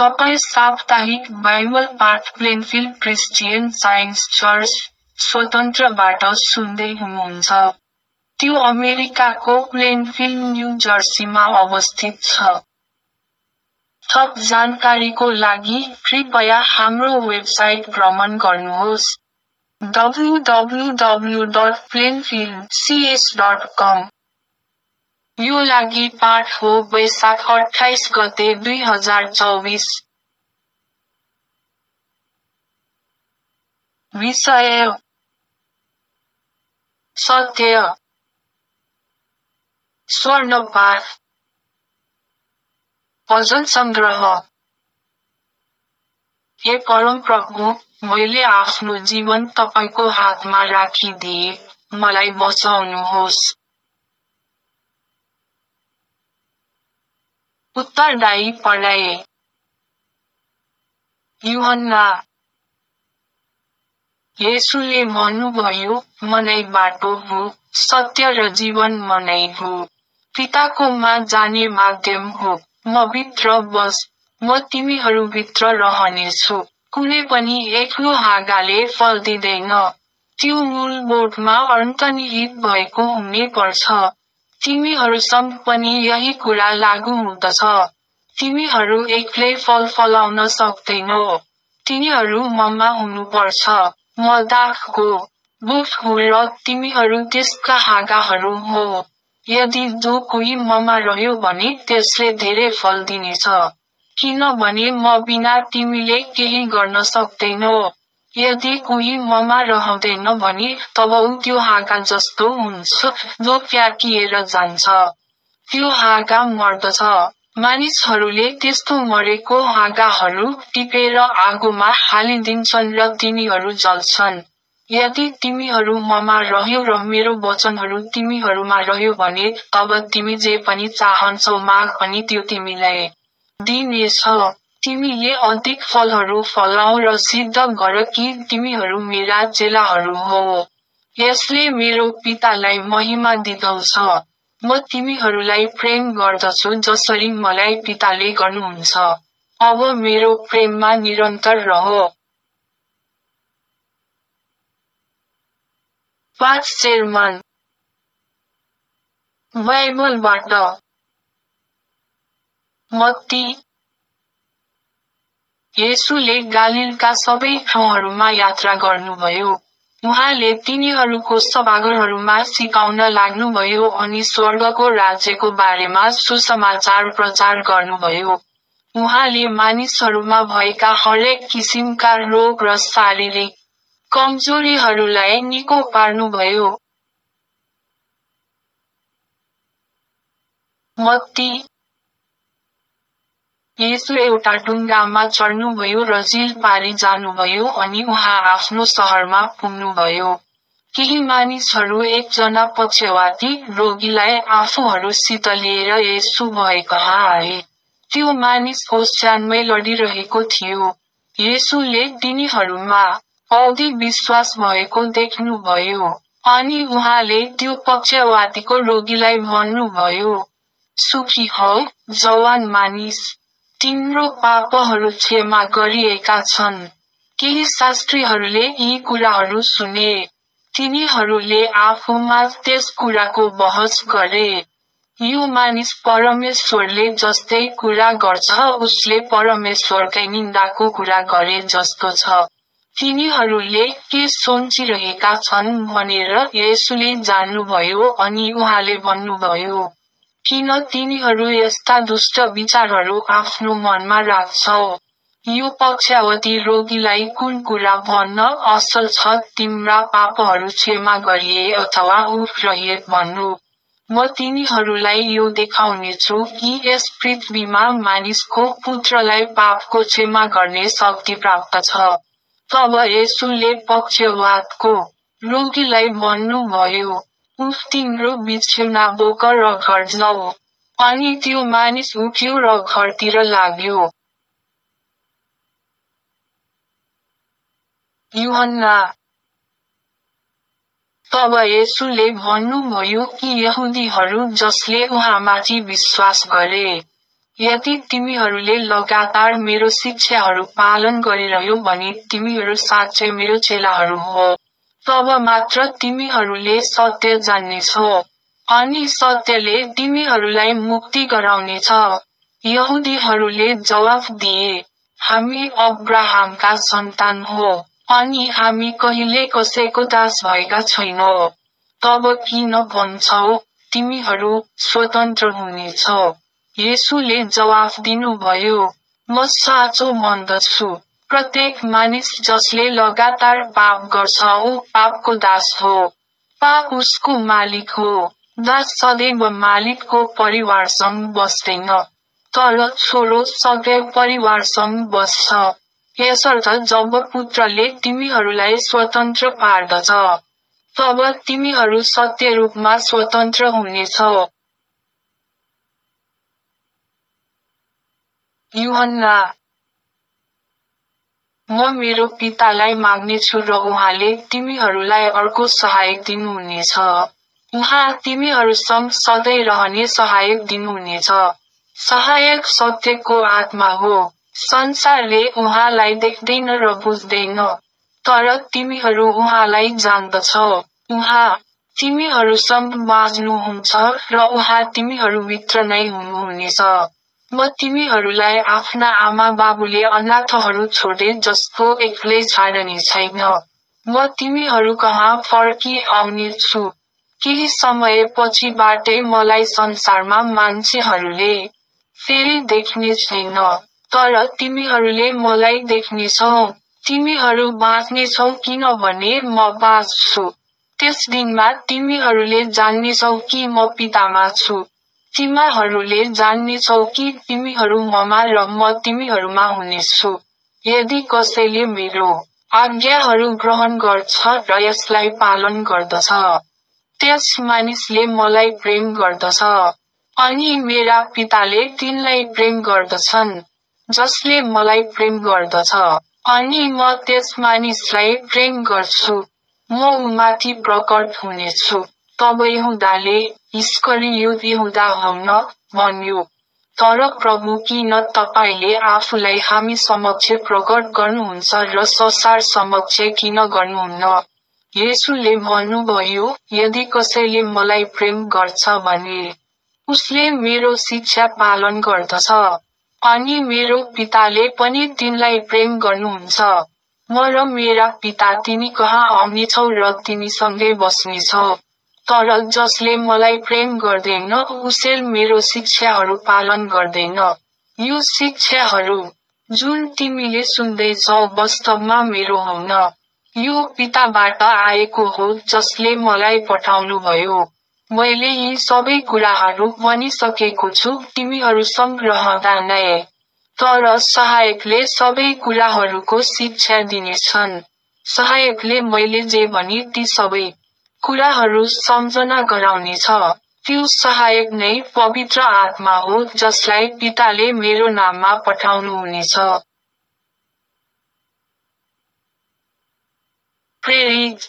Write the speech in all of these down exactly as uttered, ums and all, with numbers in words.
तपाईँ साप्ताहिक बाइबल पाठ प्लेनफिल्ड क्रिस्चियन साइन्स चर्च, स्वतन्त्रबाट सुन्दै हुनुहुन्छ। त्यो अमेरिकाको प्लेनफिल्ड न्यू जर्सीमा अवस्थित छ। थप जानकारीको लागि कृपया हाम्रो वेबसाइट भ्रमण गर्नुहोस् W W W dot Plainfield C S dot com. यो लागि पाठ हो वैशाख अट्ठाइस गते दुई हजार चौबिस। विषय: सत्य, स्वर्णपात, भजन सङ्ग्रह। हे परमप्रभु, मैले आफ्नो जीवन तपाईको हातमा राखिदिए, मलाई बचाउनुहोस्। उत्तरदायी पढाइ। यूहन्ना। येशूले भन्नुभयो, म नै बाटो हुँ, सत्य र जीवन म नै हुँ। पिताकोमा जाने माध्यम हो। म भित्र बस, म तिमीहरूभित्र रहनेछु। कुनै पनि एक्लो हाँगाले फल दिँदैन। त्यो मूल बोटमा अन्तर्निहित भएको हुने पर्छ। तिमीहरूसँग पनि यही कुरा लागू हुँदछ। तिमीहरू एक्लै फल फलाउन सक्दैनौ। तिनीहरू ममा हुनुपर्छ। म दाखको बोट हुँ र तिमीहरू त्यसका हाँगाहरू हो। यदि जो कोही ममा रह्यो भने त्यसले धेरै फल दिनेछ। किनभने म बिना तिमीले केही गर्न सक्दैनौ। यदि कोही ममा रहँदैन भने तब ऊ त्यो हाँगा जस्तो हुन्छ, जो फ्याँकिएर जान्छ। त्यो हाँगा मर्दछ। मानिसहरूले त्यस्तो मरेको हाँगाहरू टिपेर आगोमा हालिदिन्छन् र तिनीहरू जल्छन्। यदि तिमीहरू ममा रह्यो र मेरो वचनहरू तिमीहरूमा रह्यो भने तब तिमी जे पनि चाहन्छौ माग अनि त्यो तिमीलाई दिनेछ। तिमीले अधिक फलहरू फलाऊ र सिद्ध गर कि तिमीहरू मेरा चेलाहरू हो। यसले मेरो पितालाई महिमा दिँदछ। म तिमीहरूलाई प्रेम गर्दछु जसरी मलाई पिताले गर्नुहुन्छ। अब मेरो प्रेममा निरन्तर रह। पाठ सेर्मन बाइबलबाट मत्ती। येशूले गालीलका सबै ठाउँहरूमा यात्रा गर्नुभयो। उहाँले तिनीहरूको सभाघरहरूमा सिकाउन लाग्नुभयो अनि स्वर्गको राज्यको बारेमा सुसमाचार प्रचार गर्नुभयो। उहाँले मानिसहरूमा भएका हरेक किसिमका रोग र शारीरिक कमजोरीहरूलाई निको पार्नुभयो। मत्ती। येशू एउटा डुङ्गामा चढ्नुभयो र झिल पारी जानुभयो अनि उहाँ आफ्नो सहरमा पुग्नुभयो। केही मानिसहरू एकजना पक्षवाती रोगीलाई आफूहरूसित लिएर येशू भएकहाँ आए। त्यो मानिस ओछ्यानमै लडिरहेको थियो। येशूले तिनीहरूमा औधी विश्वास भएको देख्नुभयो। अनि उहाँले त्यो पक्षवातीको रोगीलाई भन्नुभयो, सुखी हौ, जवान मानिस, तिम्रो पापहरू क्षमा गरिएका छन्। केही शास्त्रीहरूले यी कुराहरू सुने। तिनीहरूले आफूमा त्यस कुराको बहस गरे। यो मानिस परमेश्वरले जस्तै कुरा गर्छ, उसले परमेश्वरकै निन्दाको कुरा गरे जस्तो छ। तिनीहरूले के सोचिरहेका छन् भनेर येशूले जान्नुभयो अनि उहाँले भन्नुभयो, किन तिनीहरू यस्ता दुष्ट विचारहरू आफ्नो मनमा राख्छौ? यो पक्षवाती रोगीलाई कुन कुरा भन्न असल छ, तिम्रा पापहरू क्षमा गरिए अथवा उठ रहिए भन्नु? म तिनीहरूलाई यो देखाउनेछु कि यस पृथ्वीमा मानिसको पुत्रलाई पापको क्षमा गर्ने शक्ति प्राप्त छ। तब येशूले पक्षवातको रोगीलाई भन्नुभयो, उठ, तिम्रो बिछ्यौना बोक र घर जाऊ। अनि त्यो मानिस उठ्यो र घरतिर लाग्यो। यूहन्ना। तब येशूले भन्नुभयो कि यहुदीहरू जसले उहाँमाथि विश्वास गरे, यदि तिमीहरूले लगातार मेरो शिक्षाहरू पालन गरिरह्यौ भने तिमीहरू साँच्चै मेरो चेलाहरू हो। तब मात्र तिमीहरूले सत्य जान्नेछौ, अनि सत्यले तिमीहरूलाई मुक्ति गराउनेछ। यहुदीहरूले जवाफ दिए, हामी अब्राहमका सन्तान हो, अनि हामी कहिले कसैको दास भएका छैनौँ। तब किन भन्छौ, तिमीहरू स्वतन्त्र हुनेछौ? येशूले जवाफ दिनुभयो, म साँचो भन्दछु, प्रत्येक मानिस जसले लगातार पाप गर्छ ऊ पापको दास हो। पाप उसको मालिक हो। दास सदैव मालिकको परिवारसँग बस्दैन, तर छोरो सधैँ परिवारसँग बस्छ। यसर्थ जब पुत्रले तिमीहरूलाई स्वतन्त्र पार्दछ, तब तिमीहरू सत्य रूपमा स्वतन्त्र हुनेछौ। यूहन्ना, म मेरो पितालाई माग्नेछु र उहाँले तिमीहरूलाई अर्को सहायक दिनुहुनेछ। उहाँ तिमीहरूसँग सधैँ रहने सहायक दिनुहुनेछ। सहायक सत्यको आत्मा हो। संसारले उहाँलाई देख्दैन र बुझ्दैन, तर तिमीहरू उहाँलाई जान्दछौ। उहाँ तिमीहरूसँग बाँच्नुहुन्छ र उहाँ तिमीहरूभित्र नै हुनुहुनेछ। म तिमीहरूलाई आफ्ना आमा बाबुले अनाथहरू छोडे जस्तो एक्लै छाड्ने छैन। म तिमीहरू कहाँ फर्की आउने छु। केही समय पछिबाटै मलाई संसारमा मान्छेहरूले फेरि देख्ने छैन, तर तिमीहरूले मलाई देख्नेछौ। तिमीहरू बाँच्नेछौ किनभने म बाँच्छु। त्यस दिनमा तिमीहरूले जान्नेछौ कि म पितामा छु। तिमीहरूले जान्नेछौ कि तिमीहरू ममा र म तिमीहरूमा हुनेछु। यदि कसैले मेरो आज्ञाहरू ग्रहण गर्छ र यसलाई पालन गर्दछ, त्यस मानिसले मलाई प्रेम गर्दछ, अनि मेरा पिताले तिनलाई प्रेम गर्दछन्। जसले मलाई प्रेम गर्दछ, अनि म त्यस मानिसलाई प्रेम गर्छु, म उमाथि प्रकट हुनेछु। तब यहुदाले, इस्करियोत यहुदा हुन, भन्यो, तर प्रभु किन तपाईले आफूलाई हामी समक्ष प्रकट गर्नुहुन्छ र संसार समक्ष किन गर्नुहुन्न? येशूले भन्नुभयो, यदि कसैले मलाई प्रेम गर्छ भने उसले मेरो शिक्षा पालन गर्दछ, अनि मेरो पिताले पनि तिनलाई प्रेम गर्नुहुन्छ। म र मेरा पिता तिनी कहाँ आउनेछौ र तिनीसँगै बस्नेछौ। तर जसले मलाई प्रेम गर्दैन उसले मेरो शिक्षाहरू पालन गर्दैन। यो शिक्षाहरू जुन तिमीले सुन्दैछौ वास्तवमा मेरो हुन्। यो पिताबाट आएको हो जसले मलाई पठाउनुभयो। मैले यी सबै कुराहरू भनिसकेको छु तिमीहरूसँग रहँदा नै। तर सहायकले सबै कुराहरूको शिक्षा दिनेछन्। सहायकले मैले जे भनी ती सबै कुराहरू सम्झना गराउनेछ। त्यो सहायक नै पवित्र आत्मा हो जसलाई पिताले मेरो नाममा पठाउनुहुनेछ। प्रेरित।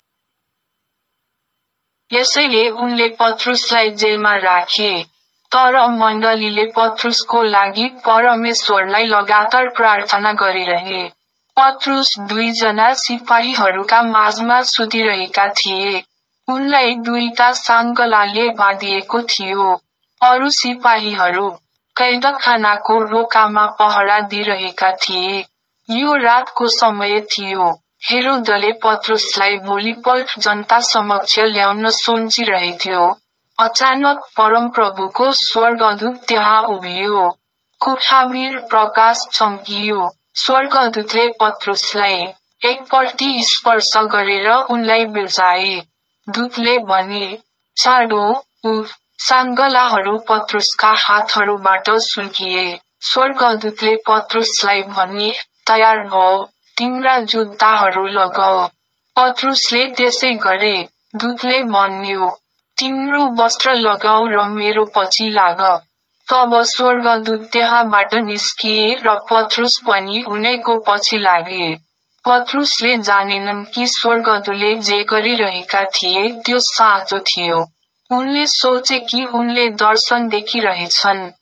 यसैले उनले पत्रुसलाई जेलमा राखे। तर मण्डलीले पत्रुसको लागि परमेश्वरलाई लगातार प्रार्थना गरिरहे। पत्रुस दुईजना सिपाहीहरूका माझमा सुतिरहेका थिए। उनलाई दुईटा साङ्गलाले बाँधिएको थियो। अरू सिपाहीहरू कैदखानाको रोकामा पहरा दिइरहेका थिए। यो रातको समय थियो। हेरोदले पत्रुसलाई भोलिपल्ट जनता समक्ष ल्याउन सोचिरहेथ्यो। अचानक परमप्रभुको स्वर्गदूत त्यहाँ उभियो। कोठाभिर प्रकाश चम्कियो। स्वर्गदूतले पत्रुसलाई एकपल्ट स्पर्श गरेर उनलाई बिर्साए। दूतले भने, चाँडो उठ। साङ्गलाहरू पत्रुसका हातहरूबाट सुल्किए। स्वर्गदूतले पत्रुसलाई भने, तयार हो, तिम्रा जुत्ताहरू लगाऊ। पत्रुसले त्यसै गरे। दूतले भन्यो, तिम्रो वस्त्र लगाऊ र मेरो पछि लाग। तब स्वर्गदूत त्यहाँबाट निस्किए र पत्रुस पनि उनैको पछि लागे। पत्रुसले जानेनन् कि स्वर्गदूतले जे गरिरहेका थिए त्यो साँचो थियो। उनले सोचे कि उनले दर्शन देखिरहेछन्।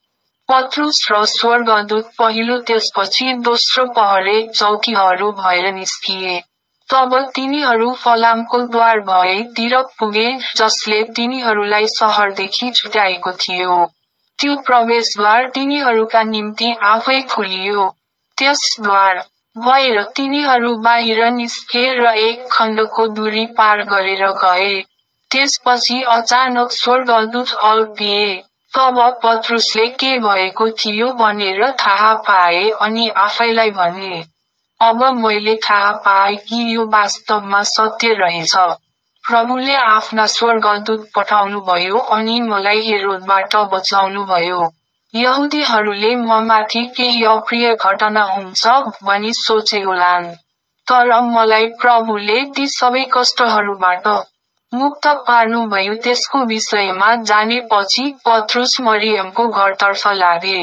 पत्रुस र स्वर्गदूत पहिलो त्यसपछि दोस्रो पहरे चौकीहरू भएर निस्किए। तब तिनीहरू फलामको द्वार भएतिर पुगे जसले तिनीहरूलाई सहरदेखि छुट्याएको थियो। त्यो प्रवेशद्वार तिनीहरूका निम्ति आफै खुलियो। त्यस द्वार भएर तिनीहरू बाहिर निस्के र एक खण्डको दूरी पार गरेर गए। त्यसपछि अचानक स्वर्गदूत अल्पिए। तब पत्रुसले के भएको थियो भनेर थाहा पाए अनि आफैलाई भने, अब मैले थाहा पाएँ कि यो वास्तवमा सत्य रहेछ। प्रभुले आफ्ना स्वर्गदूत पठाउनुभयो अनि मलाई हेरोदबाट बचाउनुभयो। यहुदीहरूले ममाथि केही अप्रिय घटना हुन्छ भनी सोचे होलान्। तर मलाई प्रभुले ती सबै कष्टहरूबाट मुक्त पार्नुभयो। त्यसको विषयमा जानेपछि पत्रुस मरियमको घरतर्फ लागे।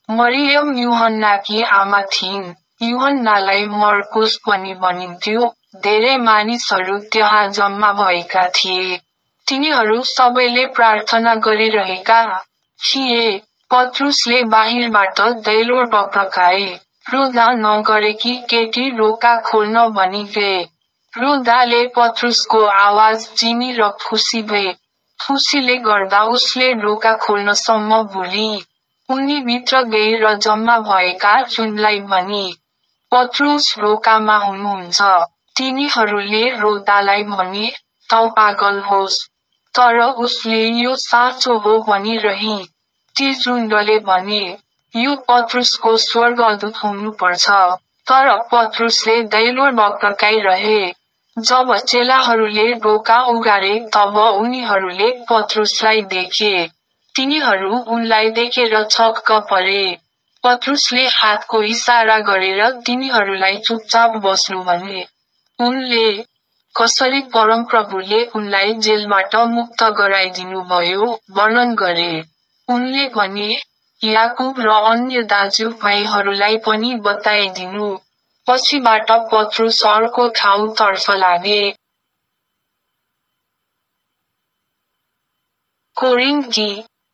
मरियम यूहन्नाकी आमा थिइन्। यूहन्नालाई मर्कुस पनि भनिन्थ्यो। धेरै मानिसहरू त्यहाँ जम्मा भएका थिए। तिनीहरू सबैले प्रार्थना गरिरहेका थिए। पत्रुसले बाहिरबाट दैलो टक्टकाए। रुँदा नगरेकी केटी रोका खोल्न भनी गए। रुँदाले पत्रुसको आवाज चिनी र खुसी भए। खुसीले गर्दा उसले ढोका खोल्नसम्म भुली। उनी भित्र गई र जम्मा भएका जुनलाई भनी, पत्रुस ढोकामा हुनुहुन्छ। तिनीहरूले रोदालाई भने, तँ पागल होस्। तर उसले यो साँचो हो भनिरही। ती जुनले भने, यो पत्रुसको स्वर्गदूत हुनुपर्छ। तर पत्रुसले दैलो टक्टकाइरहे। जब चेलाहरूले ढोका उघारे तब उनीहरूले पत्रुसलाई देखे। तिनीहरू उनलाई देखेर छक्क परे। पत्रुसले हातको इसारा गरेर तिनीहरूलाई चुपचाप बस्नु भने। उनले कसरी परमप्रभुले उनलाई जेलबाट मुक्त गराइदिनुभयो वर्णन गरे। उनले भने, याकुब र अन्य दाजुभाइहरूलाई पनि बताइदिनु। पछिबाट पत्रुस अर्को ठाउँतर्फ लागे। कोरिन्थी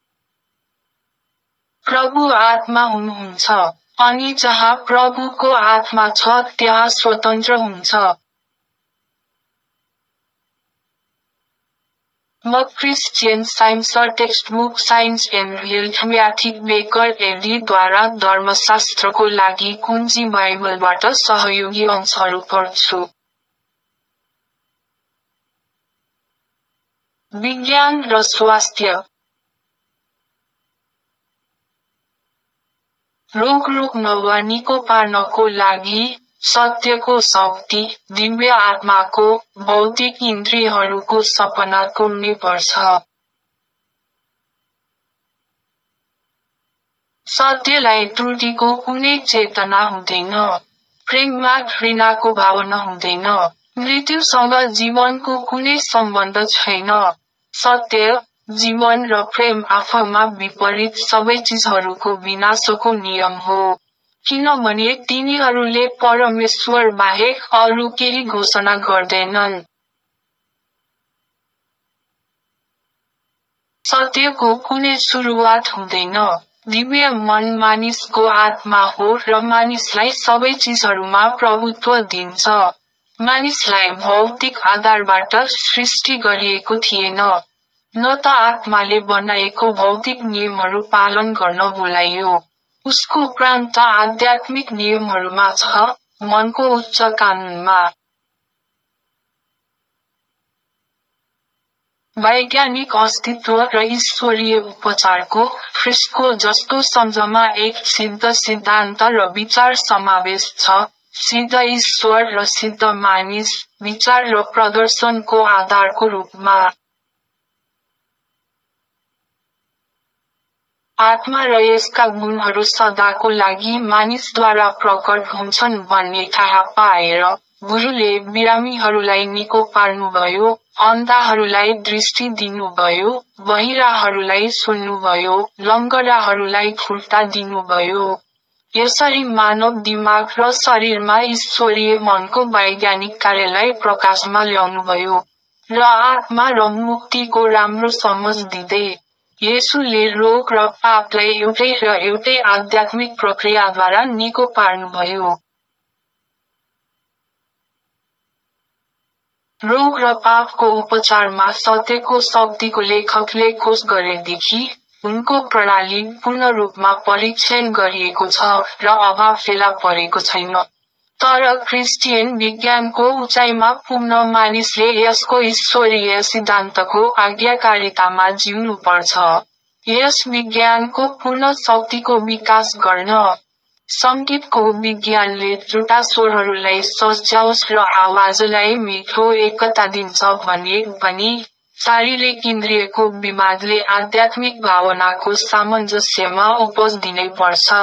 प्रभु आत्मा हुनुहुन्छ, अनि जहाँ प्रभुको आत्मा छ त्यहाँ स्वतन्त्र हुन्छ। म Christian Science textbook Science and Health म्याथिक बेकर एडीद्वारा धर्मशास्त्रको लागि कुञ्जी बाइबलबाट सहयोगी अंशहरू पढ्छु। विज्ञान र स्वास्थ्य। रोग रोक्न वा निको पार्नको लागि सत्यको शक्ति, दिव्य आत्माको, भौतिक इन्द्रियहरूको सपना तोड्नै पर्छ। सत्यलाई त्रुटिको कुनै चेतना हुँदैन। प्रेममा घृणाको भावना हुँदैन। मृत्युसँग जीवनको कुनै सम्बन्ध छैन। सत्य, जीवन र प्रेम आफैमा विपरीत सबै चिजहरूको विनाशको नियम हो। किनभने तिनीहरूले परमेश्वर बाहेक अरू केही घोषणा गर्दैनन्। सत्यको कुनै सुरुवात हुँदैन। दिव्य मन मानिसको आत्मा हो र मानिसलाई सबै चिजहरूमा प्रभुत्व दिन्छ। मानिसलाई भौतिक आधारबाट सृष्टि गरिएको थिएन। न त आत्माले बनाएको भौतिक नियमहरू पालन गर्न बोलाइयो। उसको प्राण त आध्यात्मिक नियमहरूमा छ, मनको उच्च कानुनमा। वैज्ञानिक अस्तित्व र ईश्वरीय उपचारको, ख्रिस्टको जस्तो सम्झमा एक सिद्ध सिद्धान्त र विचार समावेश छ, सिद्ध ईश्वर र सिद्ध मानिस, विचार र प्रदर्शनको आधारको रूपमा। आत्मा र यसका गुणहरू सदाको लागि मानिसद्वारा प्रकट हुन्छन् भन्ने थाहा पाएर, गुरुले बिरामीहरूलाई निको पार्नुभयो, अन्धाहरूलाई दृष्टि दिनुभयो, बहिराहरूलाई सुन्नुभयो, लङ्गडाहरूलाई खुट्टा दिनुभयो। यसरी मानव दिमाग र शरीरमा ईश्वरीय मनको वैज्ञानिक कार्यलाई प्रकाशमा ल्याउनुभयो, र आत्मा र मुक्तिको राम्रो समझ दिँदै येशूले रोग र पापलाई एउटै र एउटै आध्यात्मिक प्रक्रियाद्वारा निको पार्नुभयो। रोग र पापको उपचारमा सत्यको शक्तिको लेखकले खोज गरेदेखि उनको प्रणाली पूर्ण रूपमा परीक्षण गरिएको छ र अभाव फेला परेको छैन। तर क्रिस्चियन विज्ञानको उचाइमा पुग्न मानिसले यसको ईश्वरीय सिद्धान्तको आज्ञाकारितामा जिउनु पर्छ। यस विज्ञानको पूर्ण शक्तिको विकास गर्न सङ्गीतको विज्ञानले झुटा स्वरहरूलाई सच्याओस् र आवाजलाई मिठो एकता दिन्छ भने पनि शारीरिक इन्द्रियको विवादले आध्यात्मिक भावनाको सामञ्जस्यमा उपज दिनै पर्छ।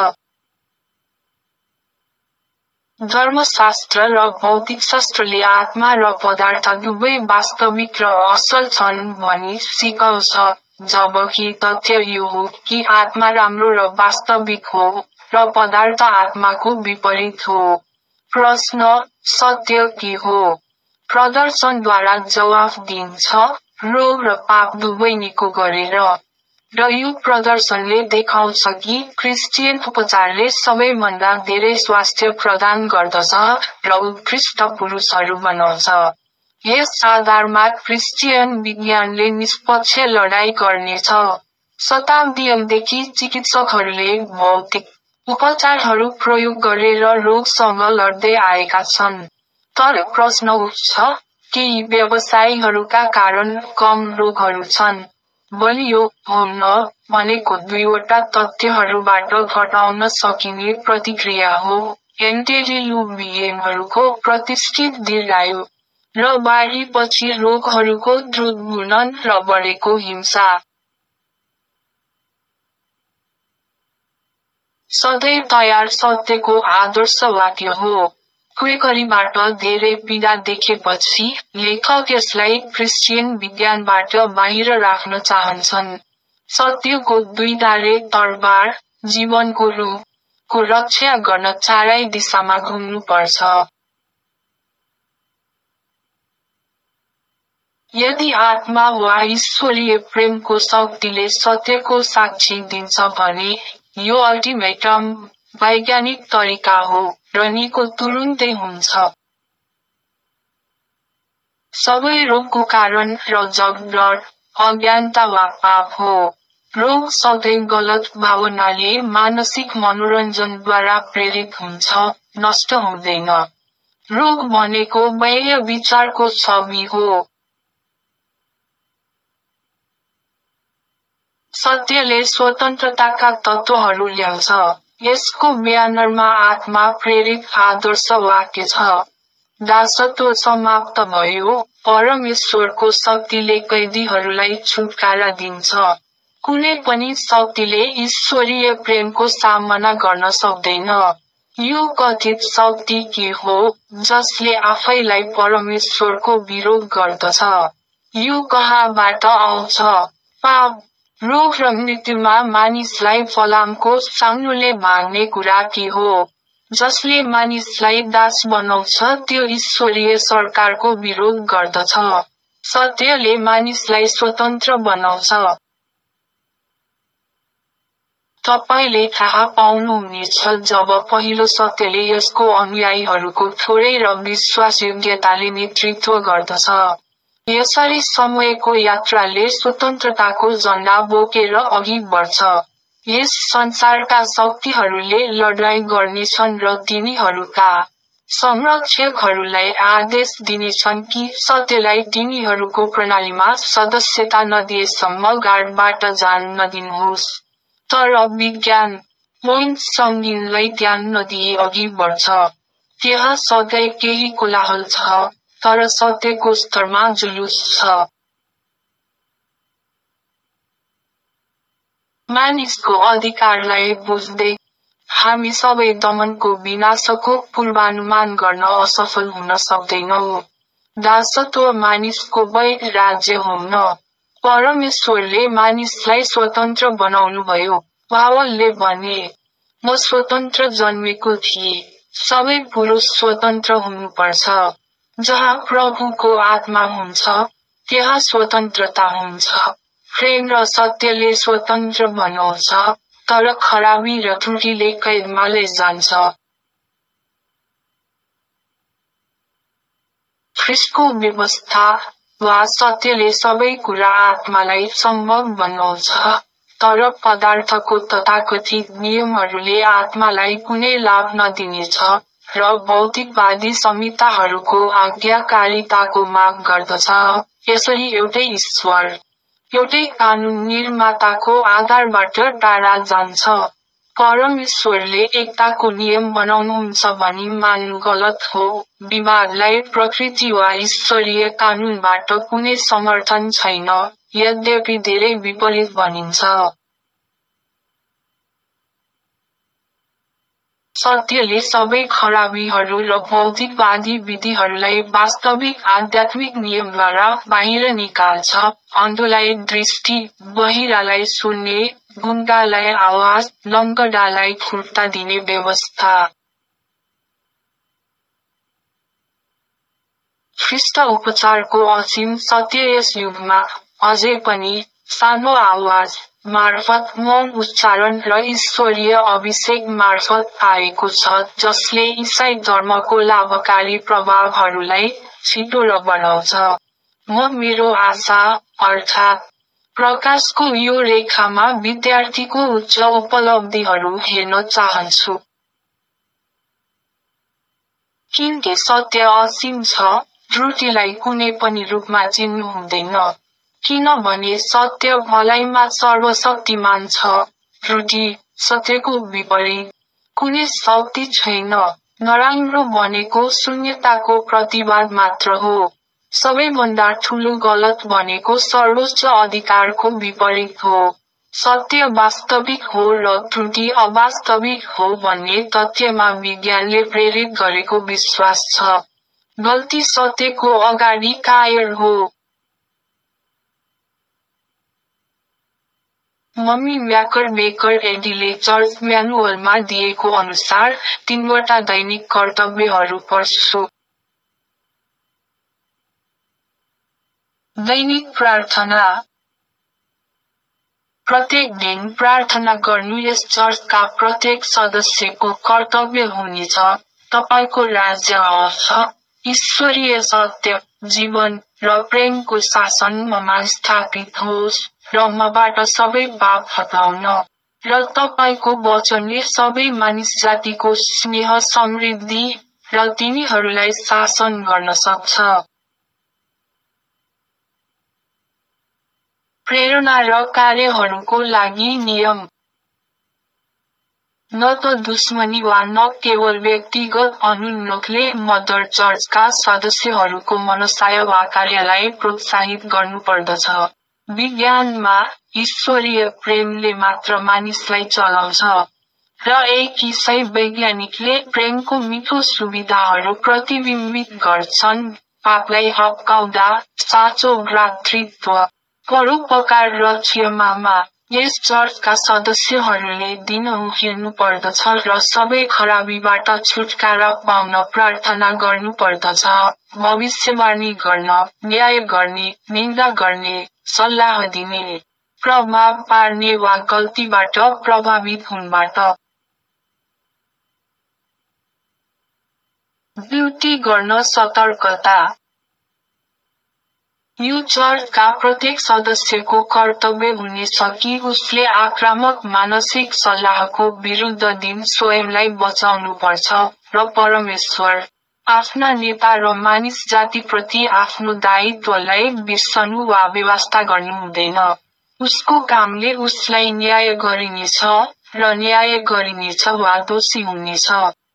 धर्मशास्त्र र भौतिकशास्त्रले आत्मा र पदार्थ दुवै वास्तविक र असल छन् भनी सिकाउँछ, जबकि तथ्य यो हो कि आत्मा राम्रो र वास्तविक हो र पदार्थ आत्माको विपरीत हो। प्रश्न: सत्य के हो? प्रदर्शनद्वारा जवाफ दिन्छ, रोग र पाप दुवै निको गरेर। र यो प्रदर्शनले देखाउँछ कि क्रिस्चियन उपचारले सबैभन्दा धेरै स्वास्थ्य प्रदान गर्दछ र उत्कृष्ट पुरुषहरू बनाउँछ। यस आधारमा क्रिस्चियन विज्ञानले निष्पक्ष लडाईँ गर्नेछ। शताब्दीयौंदेखि चिकित्सकहरूले भौतिक उपचारहरू प्रयोग गरेर रोगसँग लड्दै आएका छन्। तर प्रश्न उठ्छ, केही व्यवसायीहरूका कारण कम रोगहरू छन्? बलियो हुन भनेको दुईवटा तथ्यहरूबाट घटाउन सकिने प्रतिक्रिया हो: एन्टिडिलुभियनहरूको प्रतिष्ठित दीर्घायु र बाढीपछि रोगहरूको द्रुत घूर्णन र बढेको हिंसा। सधैँ तयार सत्यको आदर्श वाक्य हो। क्वेकरीबाट धेरै पीडा देखेपछि लेखक यसलाई क्रिस्चियन विज्ञानबाट बाहिर राख्न चाहन्छन्। सत्यको दुईधारे तरबार, जीवनको रूखको रक्षा गर्न चारै दिशामा घुम्नुपर्छ। यदि आत्मा वा ईश्वरीय प्रेमको शक्तिले सत्यको साक्षी दिन्छ भने यो अल्टिमेटम वैज्ञानिक तरिका हो र निको तुरुन्तै हुन्छ। सबै रोगको कारण र जगड अज्ञानता वा पाप हो। रोग सधैँ गलत भावनाले मानसिक मनोरञ्जनद्वारा प्रेरित हुन्छ, नष्ट हुँदैन। रोग भनेको बाह्य विचारको छवि हो। सत्यले स्वतन्त्रताका तत्त्वहरू ल्याउँछ। यसको ब्यानरमा आत्मा प्रेरित आदर्श वाक्य छ: दासत्व समाप्त भयो, परमेश्वरको शक्तिले कैदीहरूलाई छुटकारा दिन्छ। कुनै पनि शक्तिले ईश्वरीय प्रेमको सामना गर्न सक्दैन। यो कथित शक्ति के हो जसले आफैलाई परमेश्वरको विरोध गर्दछ? यो कहाँबाट आउँछ? पाप, रोग र मृत्युमा मानिसलाई फलामको सामुन्ने भाग्ने कुरा के हो? जसले मानिसलाई दास बनाउँछ त्यो ईश्वरीय सरकारको विरोध गर्दछ। सत्यले मानिसलाई स्वतन्त्र बनाउँछ। तपाईले थाहा पाउनुहुनेछ जब पहिलो सत्यले यसको अनुयायीहरूको थोरै र विश्वासयोग्यताले नेतृत्व गर्दछ। यसरी समयको यात्राले स्वतन्त्रताको झण्डा बोकेर अघि बढ्छ। यस संसारका शक्तिहरूले लडाईँ गर्नेछन् र तिनीहरूका संरक्षकहरूलाई आदेश दिनेछन् कि सत्यलाई तिनीहरूको प्रणालीमा सदस्यता नदिएसम्म गाडबाट जान नदिनुहोस्। तर विज्ञान पोइन्ट सङ्गीनलाई ध्यान नदिई अघि बढ्छ। त्यहाँ सधैँ केही कोलाहल छ, तर सत्यको स्तरमा जुलुस छ। मानिसको अधिकारलाई बुझ्दै हामी सबै दमनको विनाशको पूर्वानुमान गर्न असफल हुन सक्दैनौँ। दासत्व मानिसको वैध राज्य हुन्न। परमेश्वरले मानिसलाई स्वतन्त्र बनाउनुभयो। पावलले भने, म स्वतन्त्र जन्मेको थिएँ। सबै पुरुष स्वतन्त्र हुनुपर्छ। जहाँ प्रभुको आत्मा हुन्छ, त्यहाँ स्वतन्त्रता हुन्छ। प्रेम र सत्यले स्वतन्त्र बनाउँछ, तर खराबी र त्रुटिले कैदमा लैजान्छ। ख्रिस्टको व्यवस्था वा सत्यले सबै कुरा आत्मालाई सम्भव बनाउँछ, तर पदार्थको तथाकथित नियमहरूले आत्मालाई कुनै लाभ नदिनेछ र भौतिकवादी संहिताहरूको आज्ञाकारिताको माग गर्दछ। यसरी एउटै ईश्वर, एउटै कानून निर्माताको आधारबाट टाढा जान्छ। परमेश्वरले एकताको नियम बनाउनुहुन्छ भनी मान्नु गलत हो। विवादलाई प्रकृति वा ईश्वरीय कानूनबाट कुनै समर्थन छैन, यद्यपि धेरै विपरीत भनिन्छ। सत्यले सबै खराबीहरू र भौतिकवादी विधिहरूलाई वास्तविक आध्यात्मिक नियमद्वारा बाहिर निकाल्छ, अन्धोलाई दृष्टि, बहिरालाई सुन्ने, गुङ्गालाई आवाज, लङ्गडालाई खुट्टा दिने व्यवस्था। ख्रिस्ट उपचारको असीम सत्य यस युगमा, अझै पनि, सानो आवाज मार्फत मौन उच्चारण र ईश्वरीय अभिषेक मार्फत आएको छ, जसले इसाई धर्मको लाभकारी प्रभावहरूलाई छिटो र बढाउँछ। म मेरो आशा, अर्थात् प्रकाशको यो रेखामा विद्यार्थीको उच्च उपलब्धिहरू हेर्न चाहन्छु। किनकि सत्य असीम छ, त्रुटिलाई कुनै पनि रूपमा चिन्नु हुँदैन। किनभने सत्य भलाइमा सर्वशक्तिमान छ, त्रुटि, सत्यको विपरीत, कुनै शक्ति छैन। नराम्रो भनेको शून्यताको प्रतिवाद मात्र हो। सबैभन्दा ठुलो गलत भनेको सर्वोच्च अधिकारको विपरीत हो। सत्य वास्तविक हो र त्रुटि अवास्तविक हो भन्ने तथ्यमा विज्ञानले प्रेरित गरेको विश्वास छ। गल्ती सत्यको अगाडि कायर हो। मम्मी म्याकर बेकर एडीले चर्च म्यानुअलमा दिएको अनुसार तीनवटा दैनिक कर्तव्यहरू पढ्छु। दैनिक प्रार्थना। प्रत्येक दिन प्रार्थना गर्नु यस चर्चका प्रत्येक सदस्यको कर्तव्य हुनेछ। तपाईको राज्य आउँछ, ईश्वरीय सत्य, जीवन र प्रेमको शासन ममा स्थापित होस्, र मबाट सबै पाप हटाउन, र तपाईको वचनले सबै मानिस जातिको स्नेह समृद्धि र तिनीहरूलाई शासन गर्न सक्छ। प्रेरणा र कार्यहरूको लागि नियम। न त दुश्मनी वा न केवल व्यक्तिगत अनुन्नोखले मदर चर्चका सदस्यहरूको मनसाय वा कार्यलाई प्रोत्साहित गर्नुपर्दछ। विज्ञानमा, ईश्वरीय प्रेमले मात्र मानिसलाई चलाउँछ, र एक इसाई वैज्ञानिकले प्रेमको मिठो सुविधाहरू प्रतिबिम्बित गर्छन्, पापलाई हप्काउँदा, साँचो भ्रातृत्व, परोपकार र क्षमामा। यस चर्चका सदस्यहरूले दिनहुँ हिँड्नुपर्दछ र सबै खराबीबाट छुटकारा पाउन प्रार्थना गर्नुपर्दछ, भविष्यवाणी गर्न, न्याय गर्ने, निन्दा गर्ने, सल्लाह दिने, प्रभाव पार्ने वा गल्तीबाट प्रभावित हुनबाट ड्युटी गर्न सतर्कता। यो चर्चका प्रत्येक सदस्यको कर्तव्य हुनेछ कि उसले आक्रामक मानसिक सल्लाहको विरुद्ध दिन स्वयंलाई बचाउनुपर्छ, र परमेश्वर, आफ्ना नेता र मानिस जातिप्रति आफ्नो दायित्वलाई बिर्सनु वा व्यवस्था गर्नु हुँदैन। उसको कामले उसलाई न्याय गरिनेछ, र न्याय गरिनेछ वा दोषी हुनेछ।